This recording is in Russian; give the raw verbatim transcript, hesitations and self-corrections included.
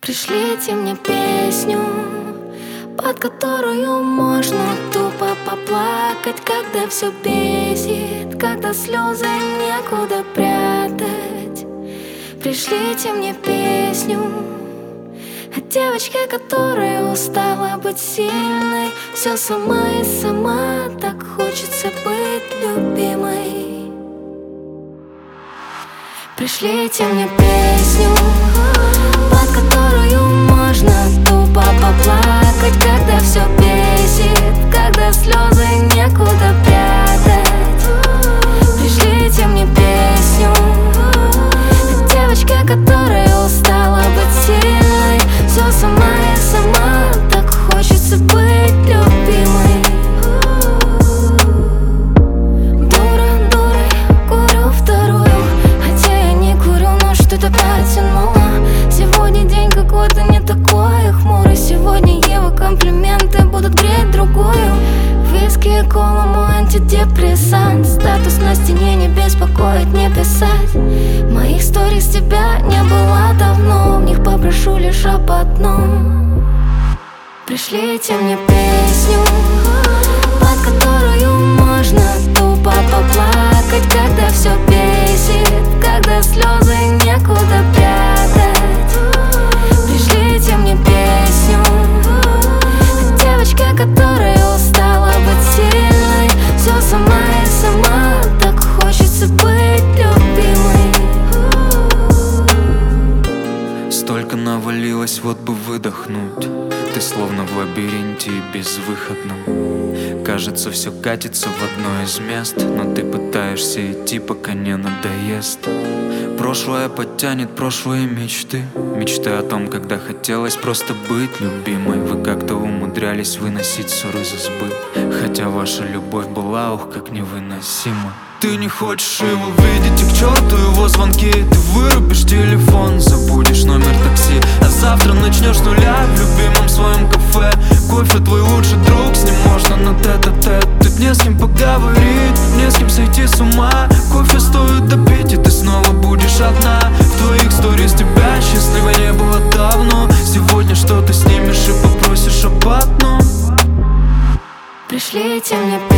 Пришлите мне песню, под которую можно тупо поплакать, когда все бесит, когда слезы некуда прятать. Пришлите мне песню о девочке, которая устала быть сильной, все сама и сама, так хочется быть любимой. Пришлите мне песню, под которую можно тупо поплакать, когда все бесит, когда слезы некуда прятать. Пришлите мне песню о девочке, которая устала быть сильной, все сама и сама, так хочется быть любимой. Дура, дурой, курю вторую, хотя я не курю, но что-то потянуло. Сегодня день какой-то не такой хмурый. Сегодня его комплименты будут греть другую. Виски и кола мой антидепрессант. Статус на стене не беспокоит, не писать. Моих сторис тебя не было давно, в них попрошу лишь об одном. Пришлите мне песню, под которую можно тупо поплакать, когда все бесит, когда слезы некуда прятать. Пришлите мне песню о девочке, которая устала быть сильной, все сама и сама, так хочется быть любимой. Столько навалилось, вот бы выдохнуть. Ты словно в лабиринте и безвыходном. Кажется, все катится в одно из мест, но ты пытаешься идти, пока не надоест. Прошлое подтянет прошлые мечты. Мечты о том, когда хотелось просто быть любимой. Вы как-то умудрялись выносить ссоры из избы, хотя ваша любовь была, ух, как невыносима. Ты не хочешь его видеть, и к черту его звонки. Ты вырубишь телефон, забудешь номер такси, а завтра начнешь с нуля в любимом своем кафе. Кофе твой лучший друг, с ним можно на тет-а-тет. Тут не с кем поговорить, не с кем сойти с ума. Кофе стоит допить, и ты снова будешь одна. В твоих сторис тебя счастливой не было давно. Сегодня что-то снимешь и попросишь об одном. Пришлите мне